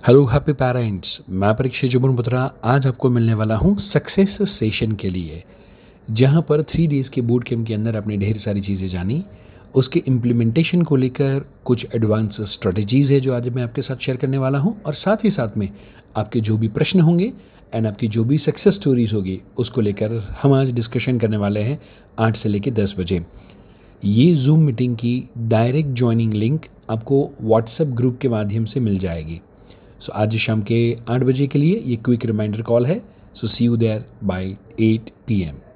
Hello happy parents, मैं परीक्षित जुबन बत्रा आज आपको मिलने वाला हूँ सक्सेस सेशन के लिए, जहाँ पर 3 डेज़ के बूट कैम्प के अंदर आपने ढेर सारी चीज़ें जानी। उसके इम्प्लीमेंटेशन को लेकर कुछ एडवांस स्ट्रेटजीज़ है जो आज मैं आपके साथ शेयर करने वाला हूँ, और साथ ही साथ में आपके जो भी प्रश्न होंगे एंड आपकी जो भी सक्सेस स्टोरीज होगी उसको लेकर हम आज डिस्कशन करने वाले हैं 8 से लेकर 10 बजे। ये जूम मीटिंग की डायरेक्ट ज्वाइनिंग लिंक आपको व्हाट्सएप ग्रुप के माध्यम से मिल जाएगी। सो आज शाम के 8 बजे के लिए ये क्विक रिमाइंडर कॉल है। So see you there by 8 PM।